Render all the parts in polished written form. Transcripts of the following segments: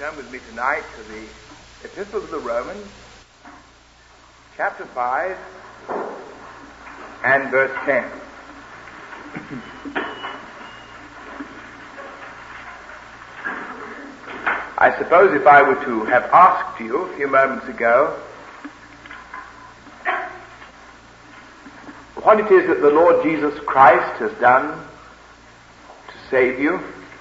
Turn with me tonight to the Epistle to the Romans, chapter 5 and verse 10. I suppose if I were to have asked you a few moments ago what it is that the Lord Jesus Christ has done to save you,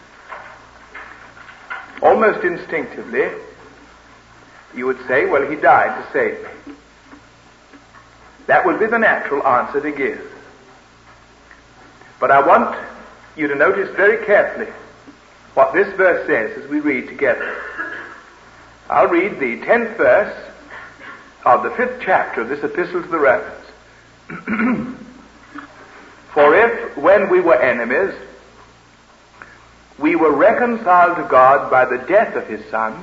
almost instinctively, you would say, well, he died to save me. That would be the natural answer to give. But I want you to notice very carefully what this verse says as we read together. I'll read the 10th verse of the 5th chapter of this epistle to the Romans. For if, when we were enemies, we were reconciled to God by the death of his Son,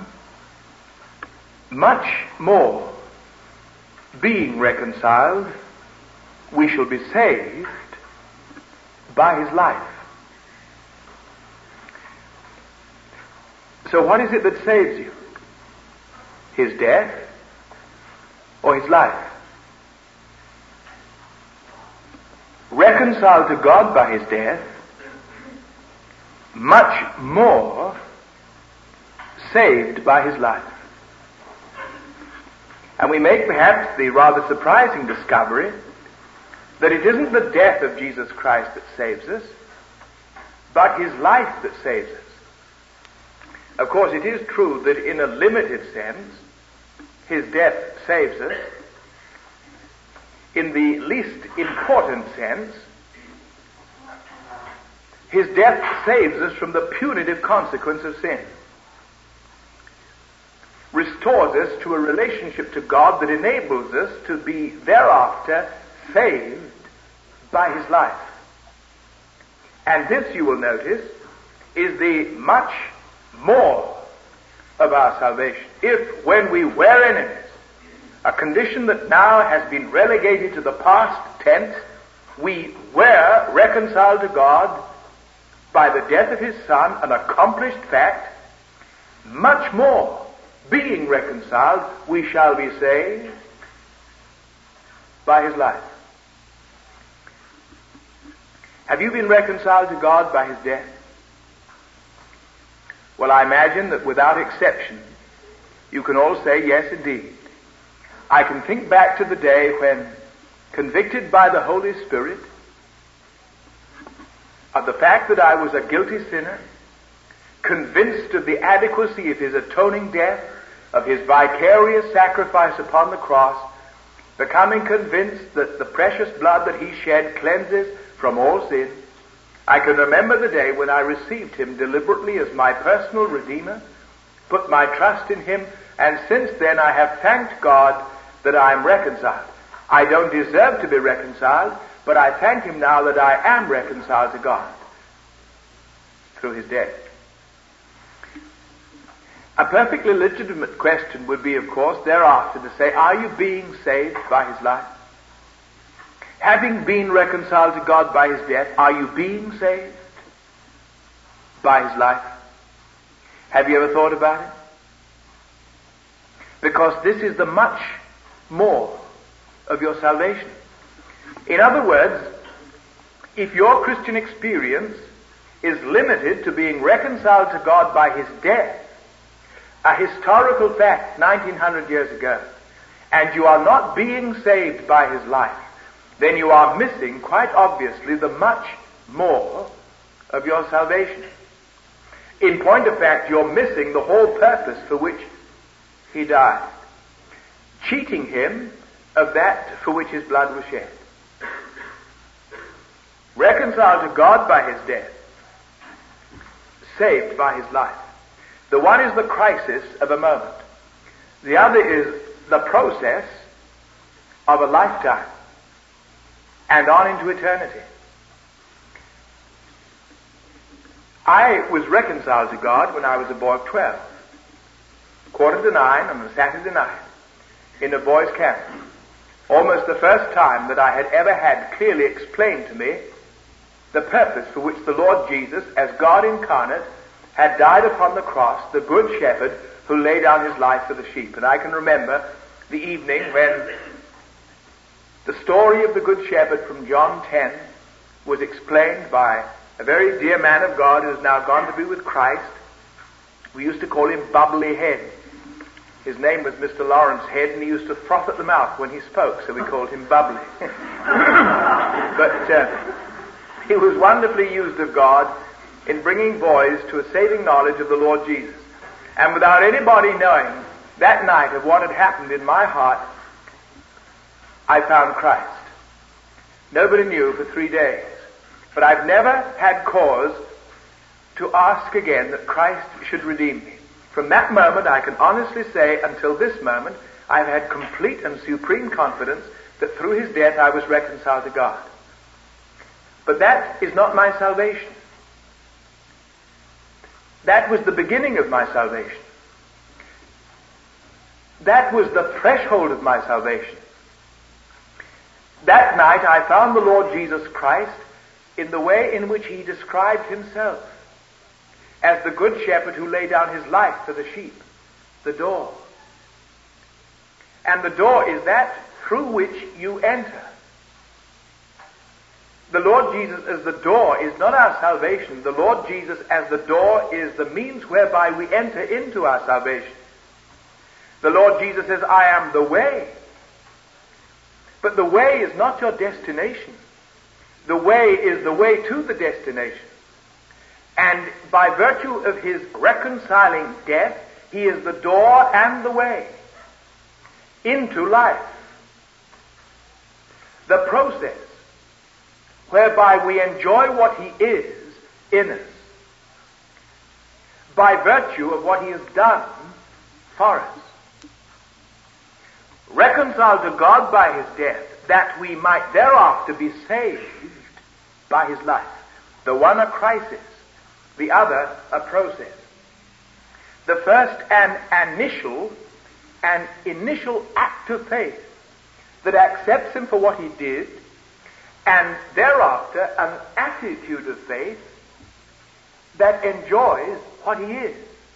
much more, being reconciled, we shall be saved by his life. So what is it that saves you? His death or his life? Reconciled to God by his death, much more saved by his life. And we make perhaps the rather surprising discovery that it isn't the death of Jesus Christ that saves us, but his life that saves us. Of course, it is true that in a limited sense, his death saves us. In the least important sense, his death saves us from the punitive consequence of sin. Restores us to a relationship to God that enables us to be thereafter saved by his life. And this, you will notice, is the much more of our salvation. If, when we were enemies, a condition that now has been relegated to the past tense, we were reconciled to God by the death of his Son, an accomplished fact, much more, being reconciled, we shall be saved by his life. Have you been reconciled to God by his death? Well, I imagine that without exception, you can all say, yes, indeed. I can think back to the day when, convicted by the Holy Spirit of the fact that I was a guilty sinner, convinced of the adequacy of his atoning death, of his vicarious sacrifice upon the cross, becoming convinced that the precious blood that he shed cleanses from all sin. I can remember the day when I received him deliberately as my personal Redeemer, put my trust in him, and since then I have thanked God that I am reconciled. I don't deserve to be reconciled, but I thank him now that I am reconciled to God through his death. A perfectly legitimate question would be, of course, thereafter to say, are you being saved by his life? Having been reconciled to God by his death, are you being saved by his life? Have you ever thought about it? Because this is the much more of your salvation. In other words, if your Christian experience is limited to being reconciled to God by his death, a historical fact 1900 years ago, and you are not being saved by his life, then you are missing, quite obviously, the much more of your salvation. In point of fact, you're missing the whole purpose for which he died, cheating him of that for which his blood was shed. Reconciled to God by his death, saved by his life. The one is the crisis of a moment. The other is the process of a lifetime and on into eternity. I was reconciled to God when I was a boy of 12. 8:45 on a Saturday night in a boys' camp. Almost the first time that I had ever had clearly explained to me the purpose for which the Lord Jesus, as God incarnate, had died upon the cross, the good shepherd who laid down his life for the sheep. And I can remember the evening when the story of the good shepherd from John 10 was explained by a very dear man of God who has now gone to be with Christ. We used to call him Bubbly Head. His name was Mr. Lawrence Head, and he used to froth at the mouth when he spoke, so we called him Bubbly. But he was wonderfully used of God in bringing boys to a saving knowledge of the Lord Jesus. And without anybody knowing that night of what had happened in my heart, I found Christ. Nobody knew for 3 days. But I've never had cause to ask again that Christ should redeem me. From that moment, I can honestly say, until this moment, I've had complete and supreme confidence that through his death I was reconciled to God. But that is not my salvation. That was the beginning of my salvation. That was the threshold of my salvation. That night I found the Lord Jesus Christ in the way in which he described himself as the good shepherd who laid down his life for the sheep, the door. And the door is that through which you enter. The Lord Jesus as the door is not our salvation. The Lord Jesus as the door is the means whereby we enter into our salvation. The Lord Jesus says, I am the way. But the way is not your destination. The way is the way to the destination. And by virtue of his reconciling death, he is the door and the way into life. The process whereby we enjoy what he is in us by virtue of what he has done for us. Reconciled to God by his death, that we might thereafter be saved by his life. The one a crisis, the other a process. The first an initial act of faith that accepts him for what he did, and thereafter an attitude of faith that enjoys what he is.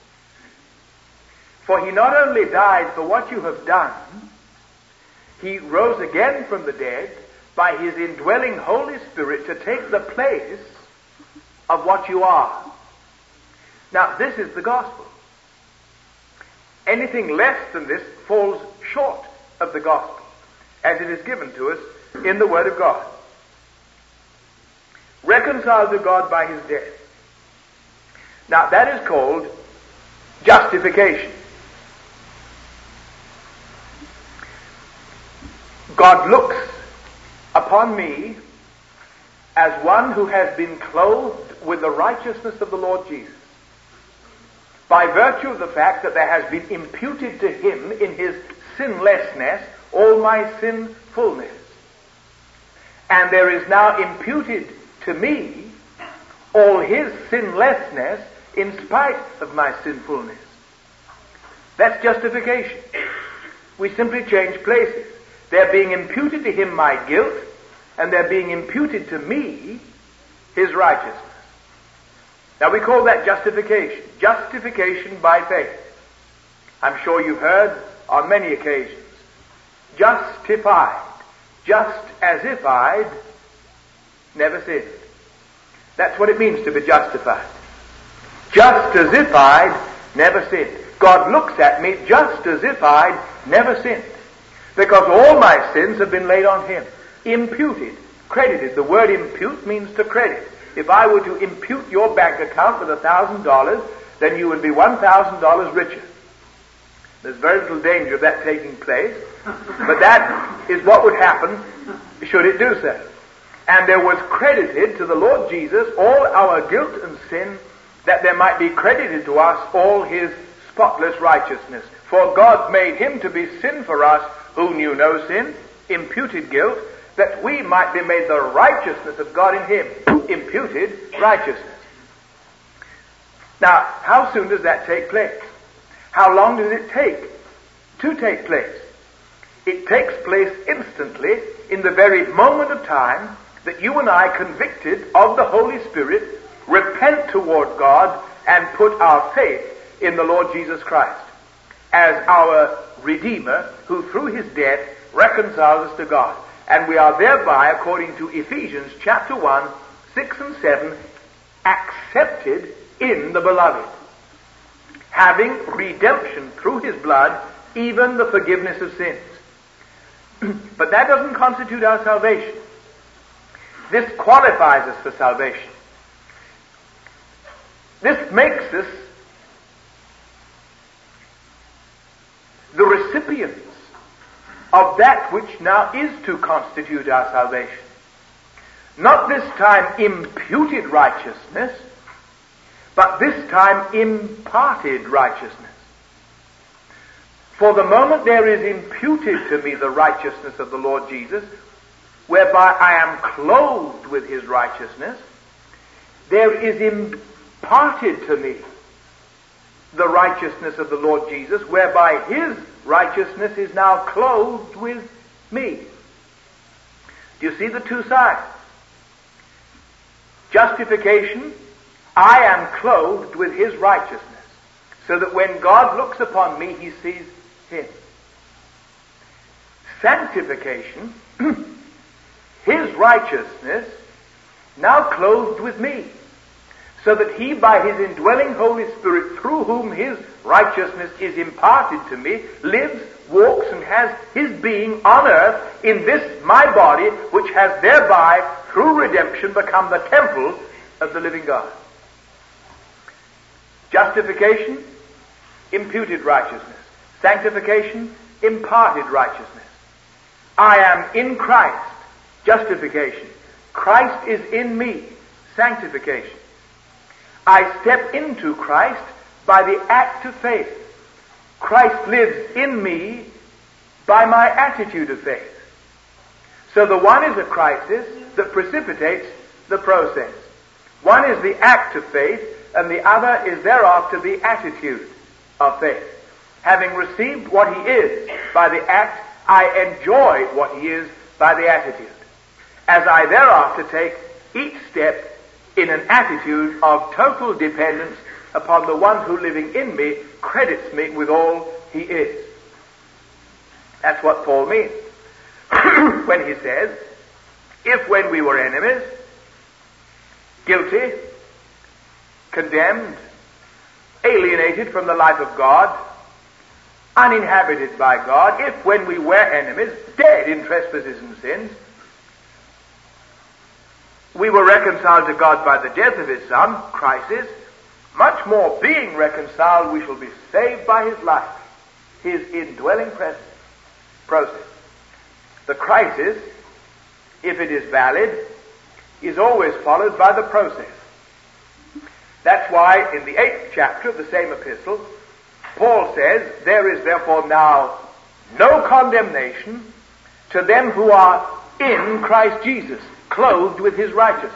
For he not only died for what you have done, he rose again from the dead by his indwelling Holy Spirit to take the place of what you are. Now, this is the gospel. Anything less than this falls short of the gospel, as it is given to us in the Word of God. Reconciled to God by his death. Now, that is called justification. God looks upon me as one who has been clothed with the righteousness of the Lord Jesus, by virtue of the fact that there has been imputed to him in his sinlessness all my sinfulness. And there is now imputed to me all his sinlessness in spite of my sinfulness. That's justification. We simply change places. They're being imputed to him my guilt, and they're being imputed to me his righteousness. Now we call that justification. Justification by faith. I'm sure you've heard on many occasions. Justified. Just as if I'd never sinned. That's what it means to be justified. Just as if I'd never sinned. God looks at me just as if I'd never sinned. Because all my sins have been laid on him. Imputed, credited. The word impute means to credit. If I were to impute your bank account with $1,000, then you would be $1,000 richer. There's very little danger of that taking place, but that is what would happen should it do so. And there was credited to the Lord Jesus all our guilt and sin, that there might be credited to us all his spotless righteousness. For God made him to be sin for us who knew no sin, imputed guilt, that we might be made the righteousness of God in him, imputed righteousness. Now, how soon does that take place? How long does it take to take place? It takes place instantly, in the very moment of time that you and I, convicted of the Holy Spirit, repent toward God and put our faith in the Lord Jesus Christ as our Redeemer, who through his death reconciles us to God. And we are thereby, according to Ephesians chapter 1, 6 and 7, accepted in the Beloved, having redemption through his blood, even the forgiveness of sins. But that doesn't constitute our salvation. This qualifies us for salvation. This makes us the recipients of that which now is to constitute our salvation. Not this time imputed righteousness, but this time imparted righteousness. For the moment there is imputed to me the righteousness of the Lord Jesus, whereby I am clothed with his righteousness, there is imparted to me the righteousness of the Lord Jesus, whereby his righteousness is now clothed with me. Do you see the two sides? Justification, I am clothed with his righteousness, so that when God looks upon me, he sees him. Sanctification, his righteousness now clothed with me, so that he, by his indwelling Holy Spirit, through whom his righteousness is imparted to me, lives, walks, and has his being on earth in this my body, which has thereby, through redemption, become the temple of the living God. Justification, imputed righteousness. Sanctification, imparted righteousness. I am in Christ, justification. Christ is in me, sanctification. I step into Christ by the act of faith. Christ lives in me by my attitude of faith. So the one is a crisis that precipitates the process. One is the act of faith, and the other is thereafter the attitude of faith. Having received what he is by the act, I enjoy what he is by the attitude, as I thereafter take each step in an attitude of total dependence upon the one who, living in me, credits me with all he is. That's what Paul means when he says, if when we were enemies, guilty, condemned, alienated from the life of God, uninhabited by God, if when we were enemies, dead in trespasses and sins, we were reconciled to God by the death of his Son, Christ, much more being reconciled, we shall be saved by his life, his indwelling presence, process. The crisis, if it is valid, is always followed by the process. That's why in the 8th chapter of the same epistle, Paul says, there is therefore now no condemnation to them who are in Christ Jesus, clothed with his righteousness.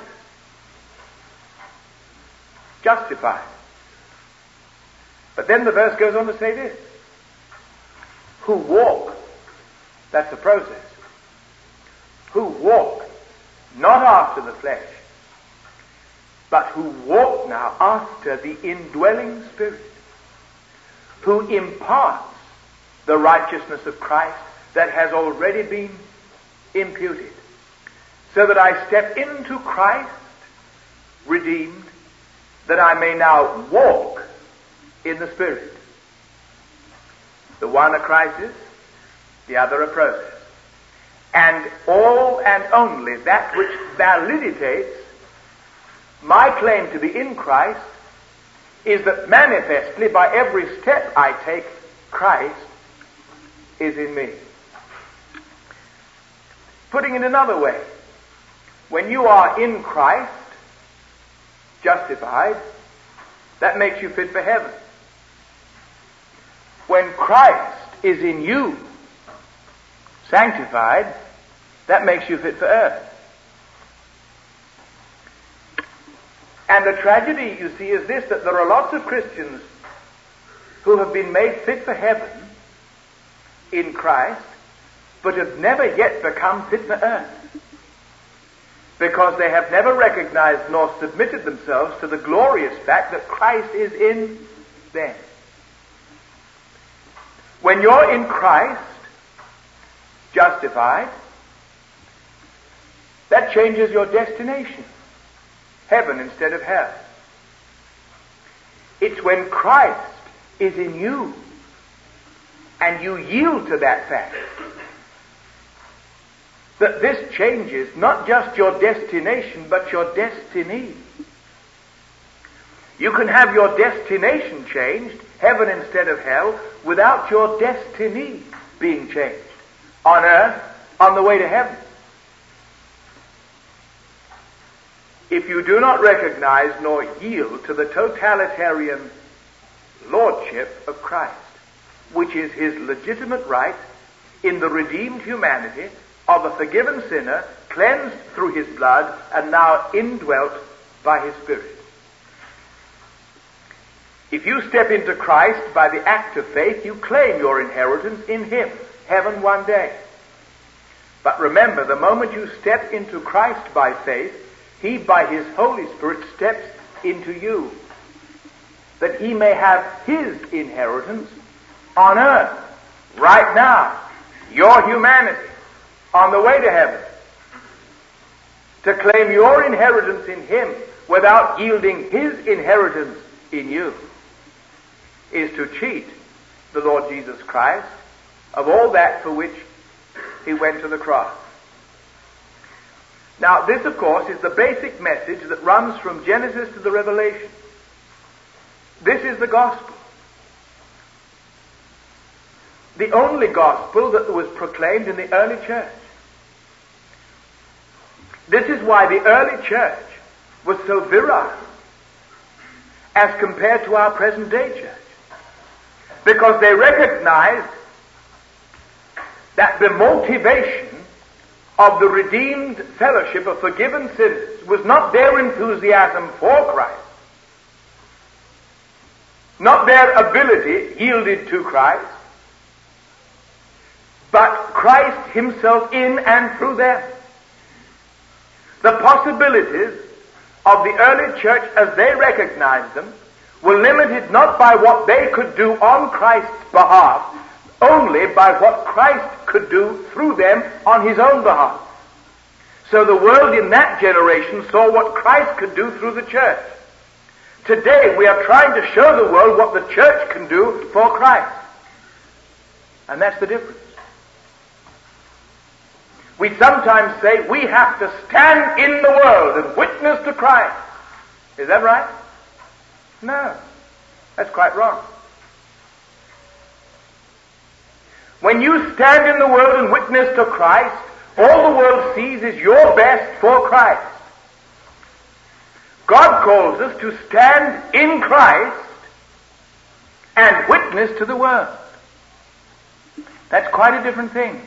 Justified. But then the verse goes on to say this, who walk, that's the process, who walk not after the flesh, but who walk now after the indwelling Spirit, who imparts the righteousness of Christ that has already been imputed, so that I step into Christ, redeemed, that I may now walk in the Spirit. The one a crisis, the other a process. And all and only that which validates my claim to be in Christ is that manifestly by every step I take, Christ is in me. Putting it another way, when you are in Christ, justified, that makes you fit for heaven. When Christ is in you, sanctified, that makes you fit for earth. And the tragedy, you see, is this, that there are lots of Christians who have been made fit for heaven in Christ, but have never yet become fit for earth. because they have never recognized nor submitted themselves to the glorious fact that Christ is in them. When you're in Christ, justified, that changes your destination. Heaven instead of hell. It's when Christ is in you and you yield to that fact that this changes not just your destination but your destiny. You can have your destination changed, heaven instead of hell, without your destiny being changed on earth on the way to heaven. If you do not recognize nor yield to the totalitarian lordship of Christ, which is his legitimate right in the redeemed humanity of a forgiven sinner, cleansed through his blood, and now indwelt by his Spirit. If you step into Christ by the act of faith, you claim your inheritance in him, heaven one day. But remember, the moment you step into Christ by faith, he by his Holy Spirit steps into you, that he may have his inheritance on earth, right now, your humanity, on the way to heaven. To claim your inheritance in him without yielding his inheritance in you is to cheat the Lord Jesus Christ of all that for which he went to the cross. Now, this, of course, is the basic message that runs from Genesis to the Revelation. This is the gospel. The only gospel that was proclaimed in the early church. This is why the early church was so virile as compared to our present day church. Because they recognized that the motivation of the redeemed fellowship of forgiven sinners was not their enthusiasm for Christ, not their ability yielded to Christ, but Christ himself in and through them. The possibilities of the early church as they recognized them were limited not by what they could do on Christ's behalf, only by what Christ could do through them on his own behalf. So the world in that generation saw what Christ could do through the church. Today we are trying to show the world what the church can do for Christ. And that's the difference. We sometimes say we have to stand in the world and witness to Christ. Is that right? No. That's quite wrong. When you stand in the world and witness to Christ, all the world sees is your best for Christ. God calls us to stand in Christ and witness to the world. That's quite a different thing.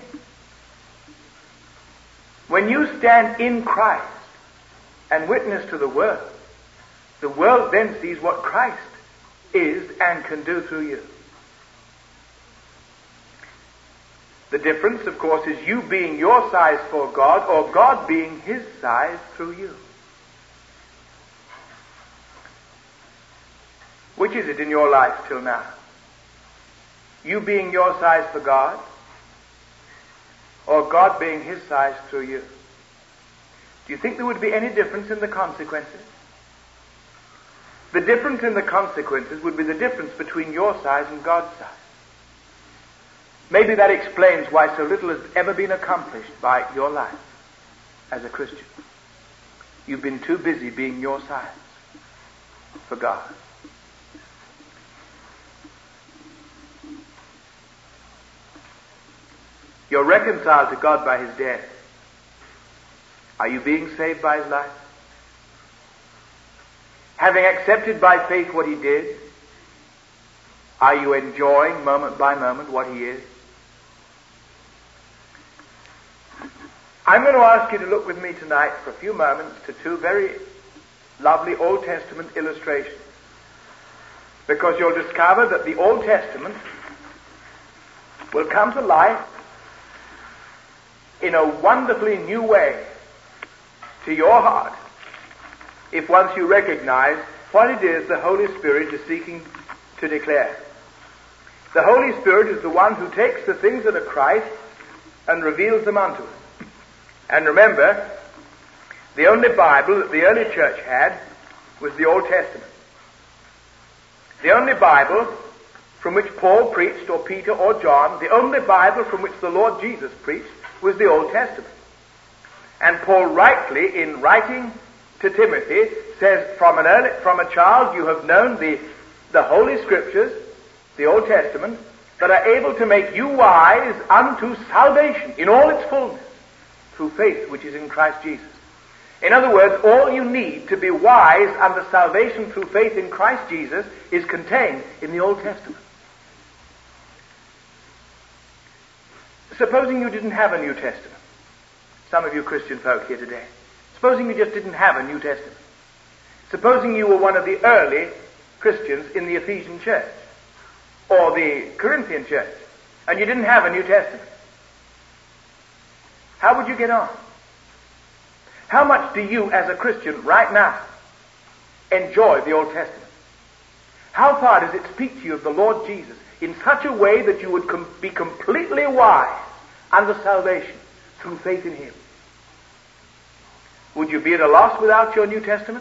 When you stand in Christ and witness to the world then sees what Christ is and can do through you. The difference, of course, is you being your size for God or God being his size through you. Which is it in your life till now? You being your size for God or God being his size through you? Do you think there would be any difference in the consequences? The difference in the consequences would be the difference between your size and God's size. Maybe that explains why so little has ever been accomplished by your life as a Christian. You've been too busy being your size for God. You're reconciled to God by his death. Are you being saved by his life? Having accepted by faith what he did, are you enjoying moment by moment what he is? I'm going to ask you to look with me tonight for a few moments to two very lovely Old Testament illustrations. Because you'll discover that the Old Testament will come to life in a wonderfully new way to your heart if once you recognize what it is the Holy Spirit is seeking to declare. The Holy Spirit is the one who takes the things that are Christ and reveals them unto us. And remember, the only Bible that the early church had was the Old Testament. The only Bible from which Paul preached, or Peter, or John, the only Bible from which the Lord Jesus preached was the Old Testament. And Paul rightly, in writing to Timothy, says, from a child you have known the Holy Scriptures, the Old Testament, that are able to make you wise unto salvation in all its fullness, through faith which is in Christ Jesus. In other words, all you need to be wise unto salvation through faith in Christ Jesus is contained in the Old Testament. Supposing you didn't have a New Testament, some of you Christian folk here today, supposing you just didn't have a New Testament, supposing you were one of the early Christians in the Ephesian church, or the Corinthian church, and you didn't have a New Testament, how would you get on? How much do you, as a Christian right now, enjoy the Old Testament? How far does it speak to you of the Lord Jesus in such a way that you would be completely wise unto salvation through faith in Him? Would you be at a loss without your New Testament?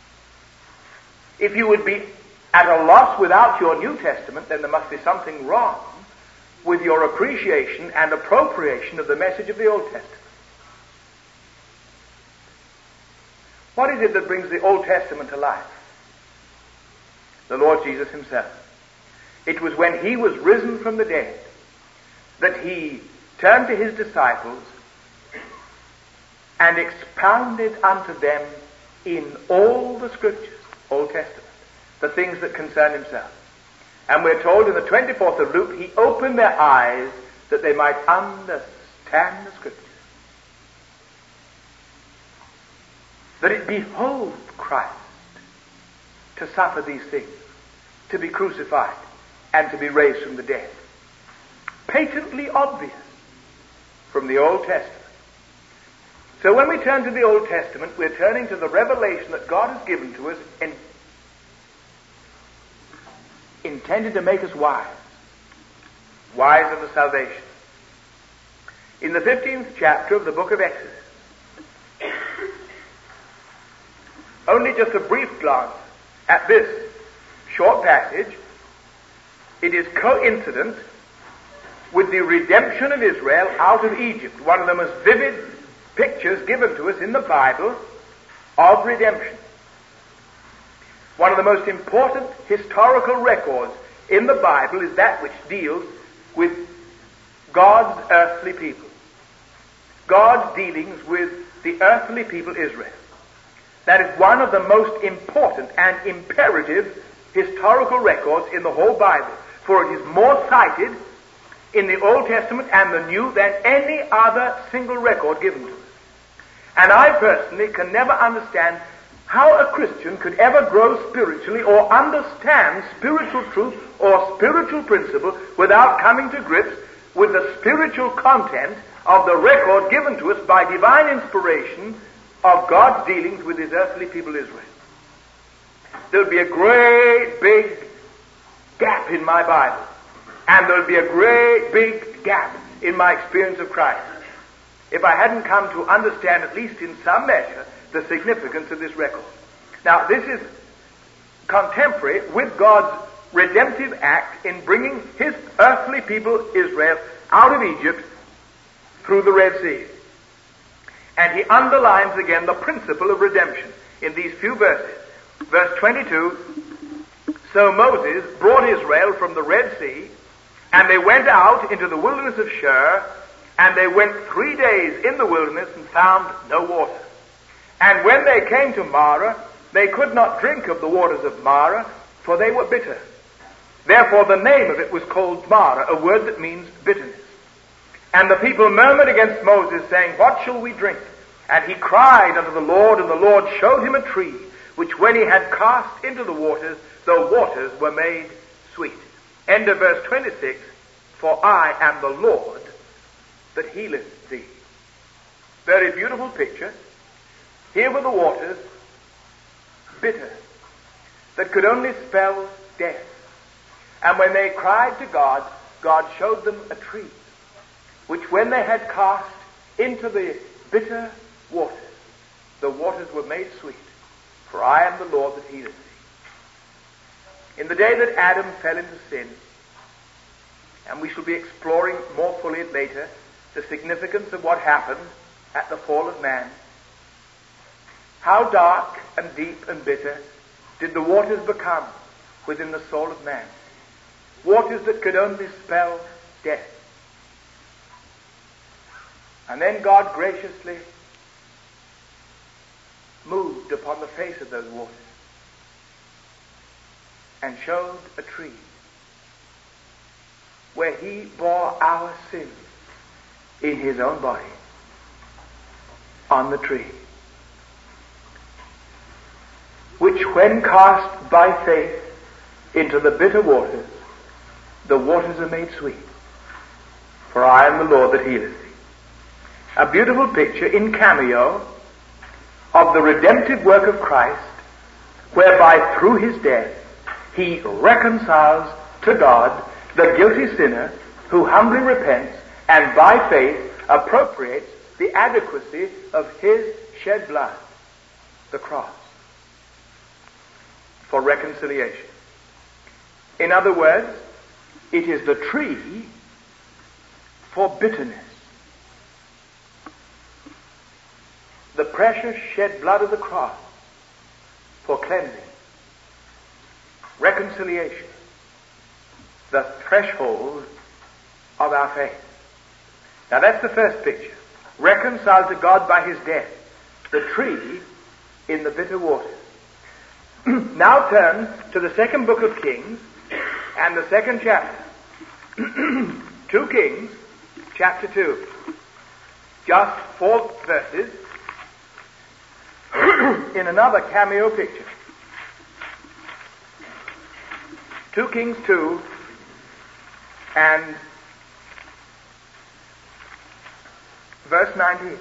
If you would be at a loss without your New Testament, then there must be something wrong with your appreciation and appropriation of the message of the Old Testament. What is it that brings the Old Testament to life? The Lord Jesus Himself. It was when He was risen from the dead that He turned to His disciples and expounded unto them in all the Scriptures, Old Testament, the things that concern Himself. And we're told in the 24th of Luke, He opened their eyes that they might understand the Scriptures. That it behoved Christ to suffer these things, to be crucified, and to be raised from the dead. Patently obvious from the Old Testament. So when we turn to the Old Testament, we're turning to the revelation that God has given to us and intended to make us wise unto salvation. In the 15th chapter of the book of Exodus, only just a brief glance at this short passage, it is coincident with the redemption of Israel out of Egypt, one of the most vivid pictures given to us in the Bible of redemption. One of the most important historical records in the Bible is that which deals with God's earthly people. God's dealings with the earthly people Israel. That is one of the most important and imperative historical records in the whole Bible, for it is more cited in the Old Testament and the New than any other single record given to us. And I personally can never understand how a Christian could ever grow spiritually or understand spiritual truth or spiritual principle without coming to grips with the spiritual content of the record given to us by divine inspiration of God's dealings with His earthly people Israel. There would be a great big gap in my Bible, and there would be a great big gap in my experience of Christ if I hadn't come to understand, at least in some measure, the significance of this record. Now, this is contemporary with God's redemptive act in bringing His earthly people Israel out of Egypt through the Red Sea. And He underlines again the principle of redemption in these few verses. Verse 22, so Moses brought Israel from the Red Sea, and they went out into the wilderness of Shur, and they went 3 days in the wilderness and found no water. And when they came to Marah, they could not drink of the waters of Marah, for they were bitter. Therefore the name of it was called Marah, a word that means bitterness. And the people murmured against Moses, saying, what shall we drink? And he cried unto the Lord, and the Lord showed him a tree, which when he had cast into the waters waters were made sweet. End of verse 26, for I am the Lord that healeth thee. Very beautiful picture Here were the waters, bitter, that could only spell death. And when they cried to God, God showed them a tree, which when they had cast into the bitter waters, the waters were made sweet. For I am the Lord that healeth thee. In the day that Adam fell into sin, and we shall be exploring more fully later the significance of what happened at the fall of man, how dark and deep and bitter did the waters become within the soul of man. Waters that could only spell death. And then God graciously moved upon the face of those waters and showed a tree where he bore our sins in his own body on the tree, which when cast by faith into the bitter waters, the waters are made sweet. For I am the Lord that healeth thee. A beautiful picture in cameo of the redemptive work of Christ, whereby through his death he reconciles to God the guilty sinner who humbly repents and by faith appropriates the adequacy of his shed blood, the cross, for reconciliation. In other words, it is the tree for bitterness. The precious shed blood of the cross for cleansing, reconciliation, the threshold of our faith. Now that's the first picture. Reconciled to God by his death. The tree in the bitter waters. Now turn to the second book of Kings and the second chapter. 2 Kings, chapter 2. Just 4 verses in another cameo picture. 2 Kings 2 and verse 19.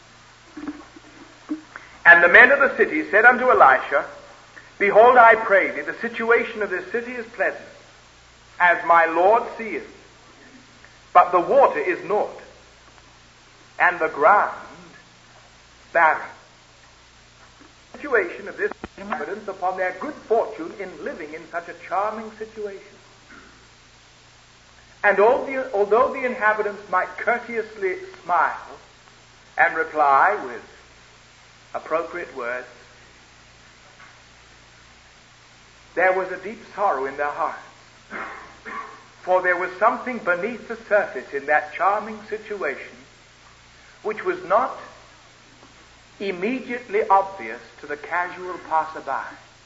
And the men of the city said unto Elisha, Behold, I pray thee, the situation of this city is pleasant, as my Lord seeth, but the water is naught, and the ground barren. The situation of this evidence upon their good fortune in living in such a charming situation. And although the inhabitants might courteously smile and reply with appropriate words, there was a deep sorrow in their hearts. For there was something beneath the surface in that charming situation which was not immediately obvious to the casual passerby.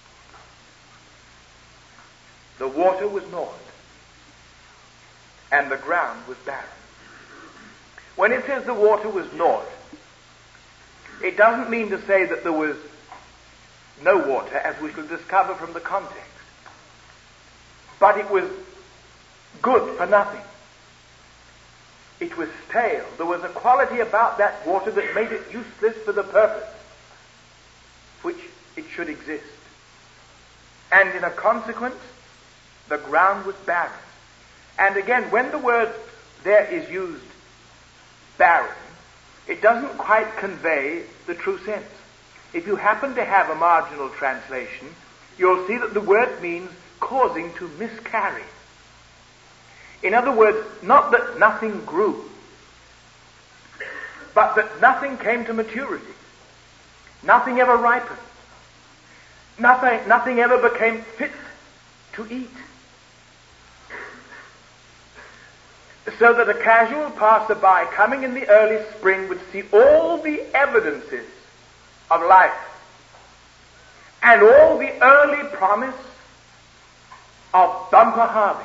The water was naught, and the ground was barren. When it says the water was naught, it doesn't mean to say that there was no water, as we shall discover from the context. But it was good for nothing. It was stale. There was a quality about that water that made it useless for the purpose which it should exist. And in a consequence, the ground was barren. And again, when the word there is used, barren, it doesn't quite convey the true sense. If you happen to have a marginal translation, you'll see that the word means causing to miscarry. In other words, not that nothing grew, but that nothing came to maturity. Nothing ever ripened. Nothing ever became fit to eat. So that a casual passerby coming in the early spring would see all the evidences of life and all the early promise of bumper harvest.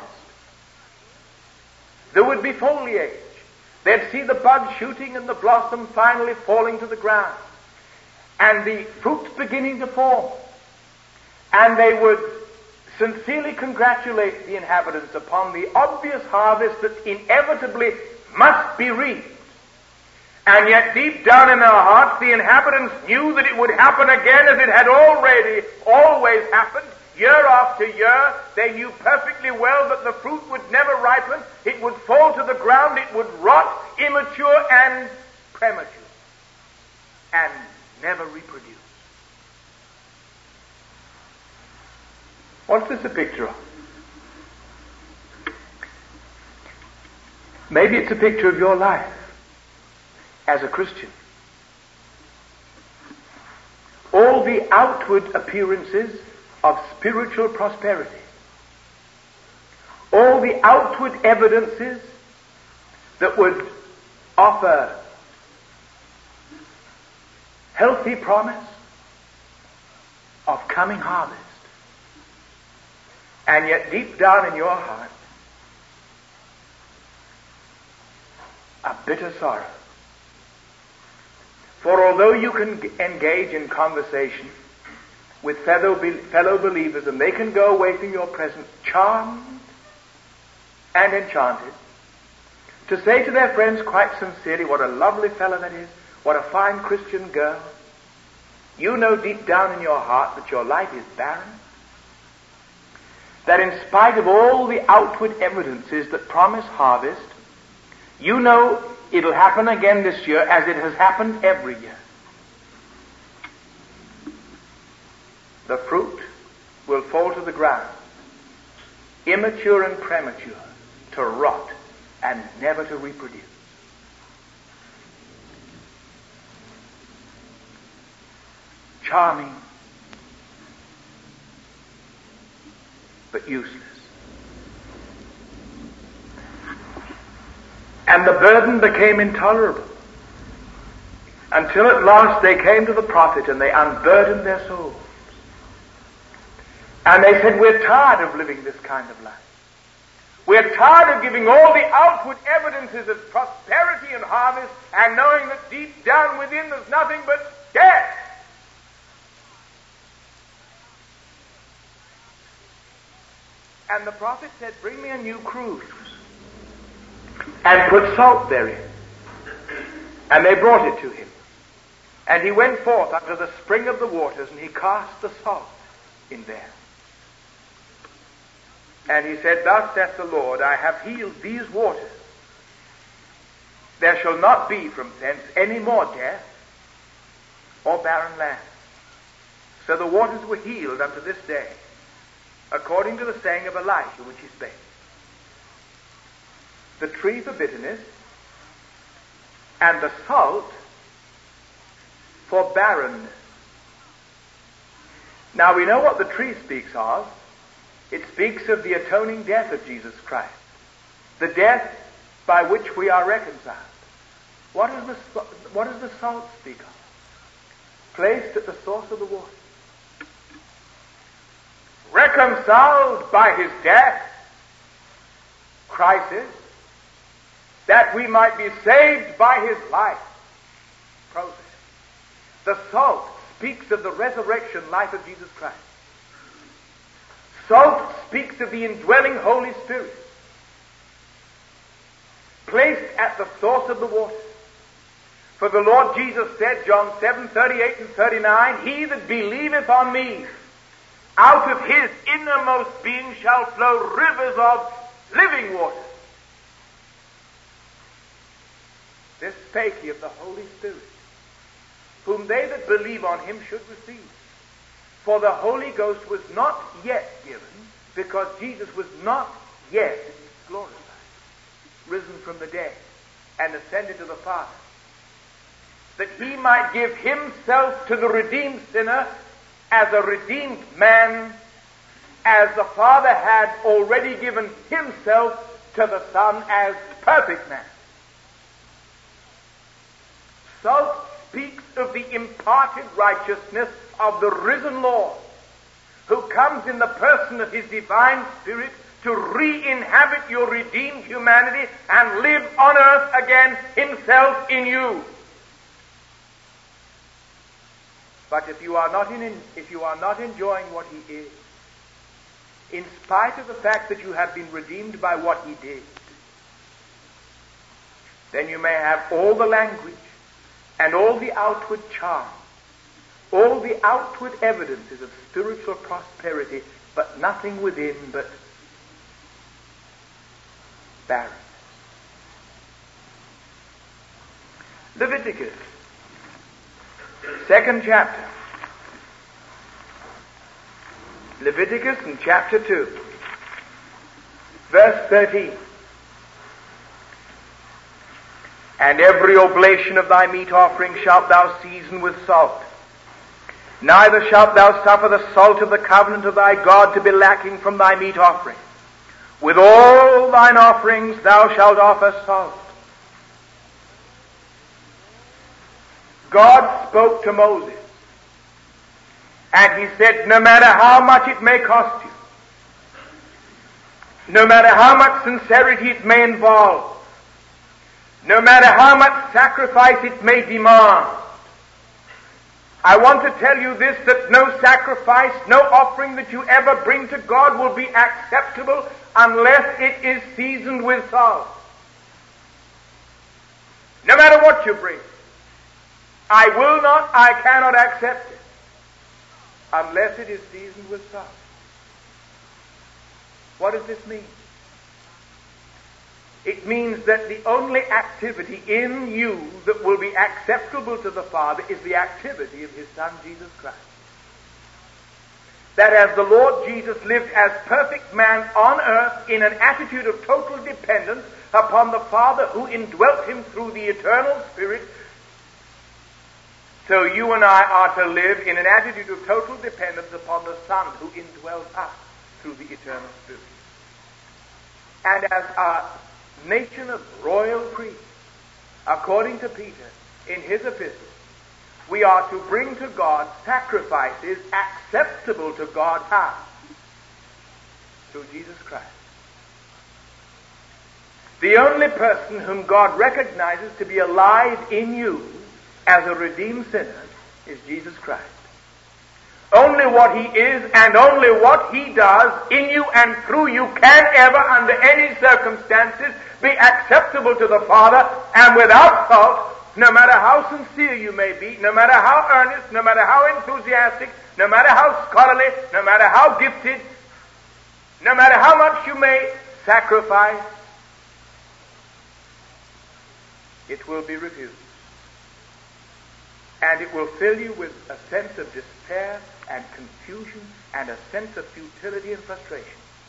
There would be foliage. They'd see the bud shooting and the blossom finally falling to the ground and the fruits beginning to form. And they would sincerely congratulate the inhabitants upon the obvious harvest that inevitably must be reaped. And yet deep down in their hearts, the inhabitants knew that it would happen again as it had always happened, year after year. They knew perfectly well that the fruit would never ripen. It would fall to the ground. It would rot, immature and premature, and never reproduce. What's this a picture of? Maybe it's a picture of your life as a Christian. All the outward appearances of spiritual prosperity, all the outward evidences that would offer healthy promise of coming harvest, and yet deep down in your heart, a bitter sorrow. For although you can engage in conversation with fellow believers, and they can go away from your presence charmed and enchanted, to say to their friends quite sincerely, what a lovely fellow that is, what a fine Christian girl, you know deep down in your heart that your life is barren, that in spite of all the outward evidences that promise harvest, you know it'll happen again this year as it has happened every year. The fruit will fall to the ground, immature and premature, to rot and never to reproduce. Charming, but useless. And the burden became intolerable, until at last they came to the prophet and they unburdened their souls. And they said, we're tired of living this kind of life. We're tired of giving all the outward evidences of prosperity and harvest and knowing that deep down within there's nothing but death. And the prophet said, bring me a new cruse and put salt therein. And they brought it to him. And he went forth unto the spring of the waters, and he cast the salt in there. And he said, thus saith the Lord, I have healed these waters. There shall not be from thence any more death or barren land. So the waters were healed unto this day, according to the saying of Elijah which he spake. The tree for bitterness, and the salt for barrenness. Now we know what the tree speaks of. It speaks of the atoning death of Jesus Christ, the death by which we are reconciled. What does the salt speak of? Placed at the source of the water. Reconciled by his death, crisis, that we might be saved by his life. Process. The salt speaks of the resurrection life of Jesus Christ. Salt speaks of the indwelling Holy Spirit, placed at the source of the water. For the Lord Jesus said, John 7:38 and 39, he that believeth on me, out of his innermost being shall flow rivers of living water. This spake he of the Holy Spirit, whom they that believe on him should receive. For the Holy Ghost was not yet given, because Jesus was not yet glorified, risen from the dead, and ascended to the Father, that he might give himself to the redeemed sinner as a redeemed man, as the Father had already given himself to the Son as perfect man. Salt speaks of the imparted righteousness of the risen Lord, who comes in the person of his divine Spirit to re-inhabit your redeemed humanity and live on earth again himself in you. But if you are not enjoying what he is, in spite of the fact that you have been redeemed by what he did, then you may have all the language and all the outward charm, all the outward evidences of spiritual prosperity, but nothing within but barrenness. Leviticus, 2nd chapter. Leviticus in chapter 2, verse 13. And every oblation of thy meat offering shalt thou season with salt. Neither shalt thou suffer the salt of the covenant of thy God to be lacking from thy meat offering. With all thine offerings thou shalt offer salt. God spoke to Moses, and he said, no matter how much it may cost you, no matter how much sincerity it may involve, no matter how much sacrifice it may demand, I want to tell you this, that no sacrifice, no offering that you ever bring to God will be acceptable unless it is seasoned with salt. No matter what you bring, I cannot accept it unless it is seasoned with salt. What does this mean? It means that the only activity in you that will be acceptable to the Father is the activity of His Son, Jesus Christ. That as the Lord Jesus lived as perfect man on earth in an attitude of total dependence upon the Father who indwelt Him through the eternal Spirit, so you and I are to live in an attitude of total dependence upon the Son who indwells us through the eternal Spirit. And as a nation of royal priests, according to Peter in his epistle, we are to bring to God sacrifices acceptable to God. How? Through Jesus Christ. The only person whom God recognizes to be alive in you as a redeemed sinner is Jesus Christ. Only what He is and only what He does in you and through you can ever, under any circumstances, be acceptable to the Father. And without salt, no matter how sincere you may be, no matter how earnest, no matter how enthusiastic, no matter how scholarly, no matter how gifted, no matter how much you may sacrifice, it will be refused. And it will fill you with a sense of despair and confusion and a sense of futility and frustration.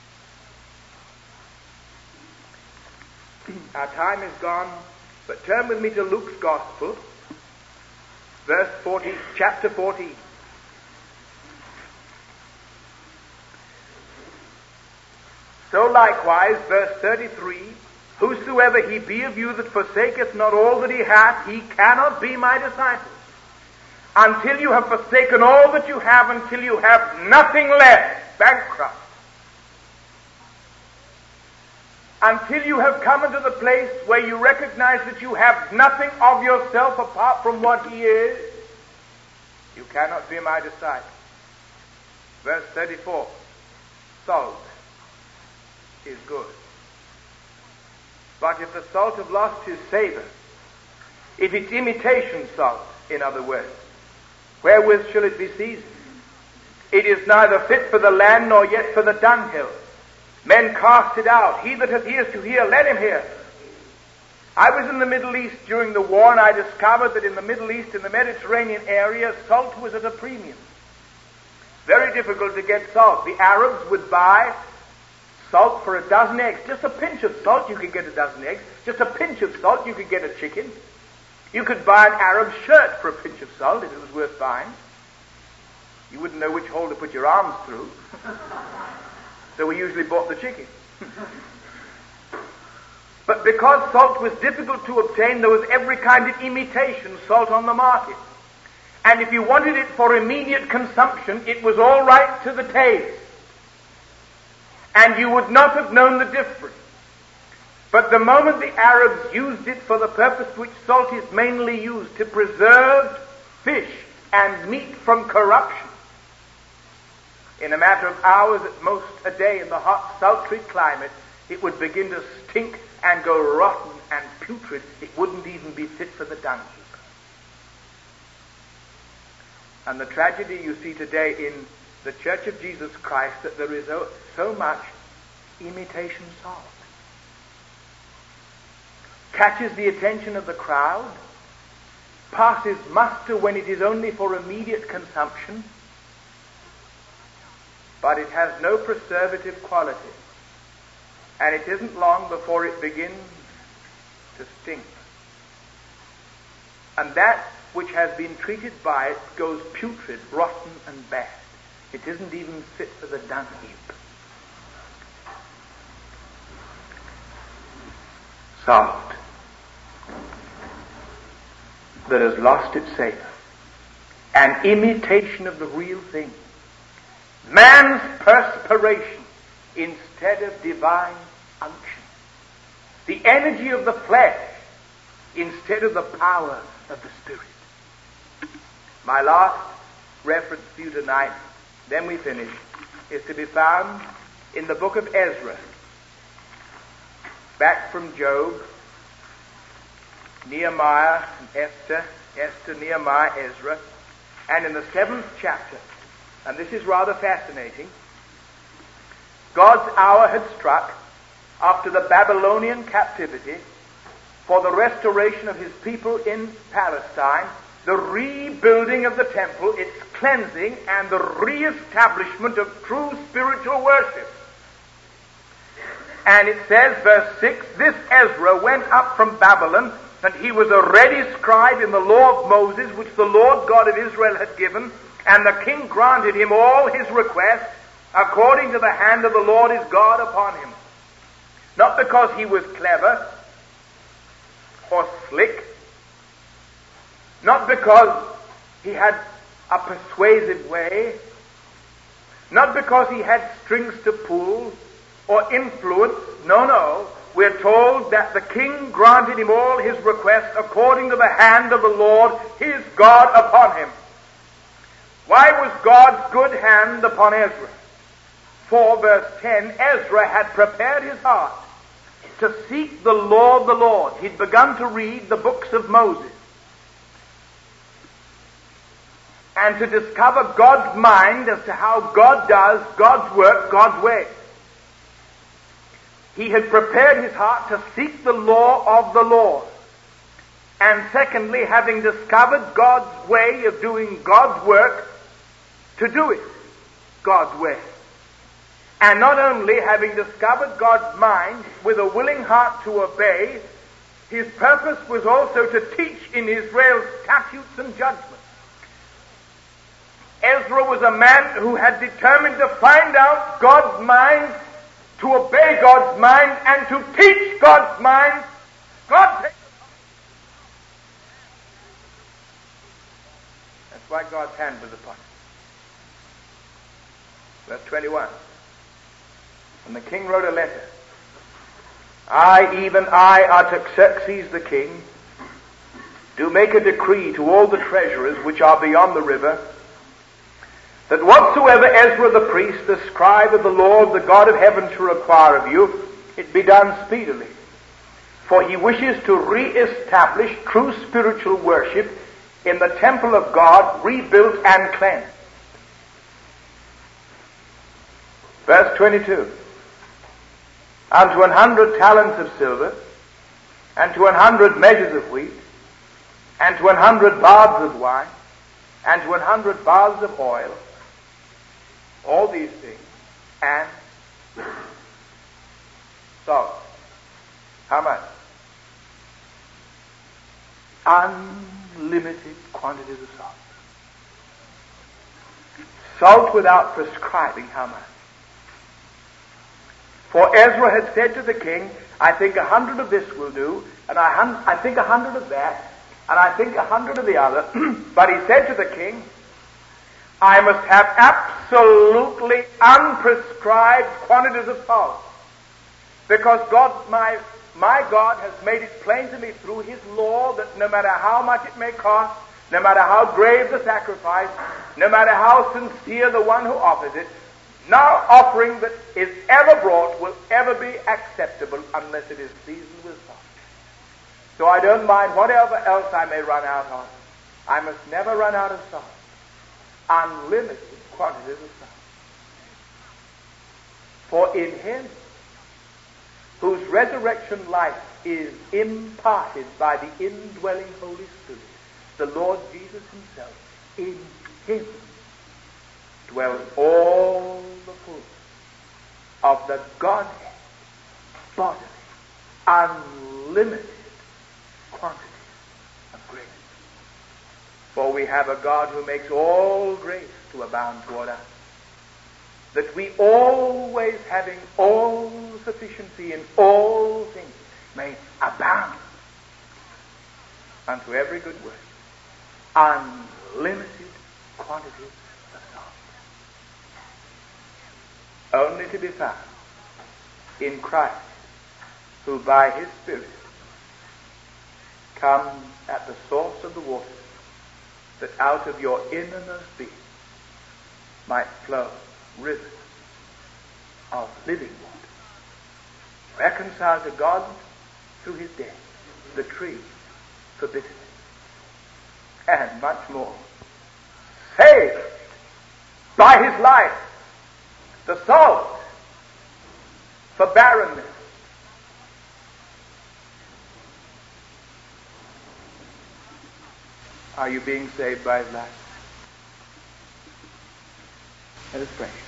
Our time is gone, but turn with me to Luke's Gospel, chapter 14. So likewise, verse 33, whosoever he be of you that forsaketh not all that he hath, he cannot be my disciple. Until you have forsaken all that you have, until you have nothing left, bankrupt. Until you have come into the place where you recognize that you have nothing of yourself apart from what He is, you cannot be my disciple. Verse 34, salt is good. But if the salt have lost his savor, if it's imitation salt, in other words, wherewith shall it be seasoned? It is neither fit for the land nor yet for the dunghill. Men cast it out. He that hath ears to hear, let him hear. I was in the Middle East during the war, and I discovered that in the Middle East, in the Mediterranean area, salt was at a premium. Very difficult to get salt. The Arabs would buy salt for a dozen eggs. Just a pinch of salt, you could get a dozen eggs. Just a pinch of salt, you could get a chicken. You could buy an Arab shirt for a pinch of salt if it was worth buying. You wouldn't know which hole to put your arms through. So we usually bought the chicken. But because salt was difficult to obtain, there was every kind of imitation salt on the market. And if you wanted it for immediate consumption, it was all right to the taste. And you would not have known the difference. But the moment the Arabs used it for the purpose which salt is mainly used, to preserve fish and meat from corruption, in a matter of hours, at most a day, in the hot, sultry climate, it would begin to stink and go rotten and putrid. It wouldn't even be fit for the dung heap. And the tragedy you see today in the Church of Jesus Christ, that there is so much imitation salt. Catches the attention of the crowd, passes muster when it is only for immediate consumption, but it has no preservative quality. And it isn't long before it begins to stink. And that which has been treated by it goes putrid, rotten, and bad. It isn't even fit for the dung heap. Salt that has lost its savor. An imitation of the real thing. Man's perspiration instead of divine unction. The energy of the flesh instead of the power of the Spirit. My last reference to you tonight, then we finish, is to be found in the book of Ezra. Back from Job, Nehemiah and Esther, Nehemiah, Ezra, and in the 7th chapter, and this is rather fascinating, God's hour had struck after the Babylonian captivity for the restoration of his people in Palestine, the rebuilding of the temple, its cleansing, and the re-establishment of true spiritual worship. And it says, verse 6, this Ezra went up from Babylon, and he was a ready scribe in the law of Moses, which the Lord God of Israel had given, and the king granted him all his requests, according to the hand of the Lord his God upon him. Not because he was clever or slick, not because he had a persuasive way, not because he had strings to pull or influence. No. We're told that the king granted him all his requests according to the hand of the Lord his God upon him. Why was God's good hand upon Ezra? For, verse 10, Ezra had prepared his heart to seek the law of the Lord. He'd begun to read the books of Moses and to discover God's mind as to how God does God's work, God's way. He had prepared his heart to seek the law of the Lord. And secondly, having discovered God's way of doing God's work, to do it God's way. And not only having discovered God's mind with a willing heart to obey, his purpose was also to teach in Israel statutes and judgments. Ezra was a man who had determined to find out God's mind, to obey God's mind, and to teach God's mind. That's why God's hand was upon him. Verse 21. And the king wrote a letter. I, even I, Artaxerxes the king, do make a decree to all the treasurers which are beyond the river, that whatsoever Ezra the priest, the scribe of the law of the God of heaven, shall require of you, it be done speedily. For he wishes to re-establish true spiritual worship in the temple of God, rebuilt and cleansed. Verse 22. Unto 100 talents of silver, and to 100 measures of wheat, and to 100 baths of wine, and to 100 baths of oil, all these things, and salt. How much? Unlimited quantities of salt. Salt without prescribing how much. For Ezra had said to the king, I think 100 of this will do, and I think 100 of that, and I think 100 of the other. But he said to the king, I must have absolutely unprescribed quantities of salt, because God, my God, has made it plain to me through his law that no matter how much it may cost, no matter how grave the sacrifice, no matter how sincere the one who offers it, no offering that is ever brought will ever be acceptable unless it is seasoned with salt. So I don't mind whatever else I may run out of. I must never run out of salt. unlimited quantities of love. For in him, whose resurrection life is imparted by the indwelling Holy Spirit, the Lord Jesus himself, in him dwells all the fullness of the Godhead, bodily, unlimited quantity of grace. For we have a God who makes all grace to abound toward us, that we always, having all sufficiency in all things, may abound unto every good work. Unlimited quantities of love. Only to be found in Christ, who by his Spirit comes at the source of the waters, that out of your innermost being might flow rivers of living water, reconciled to God through his death, the tree for bitterness, and much more, saved by his life, the salt for barrenness. Are you being saved by his life? Let us pray.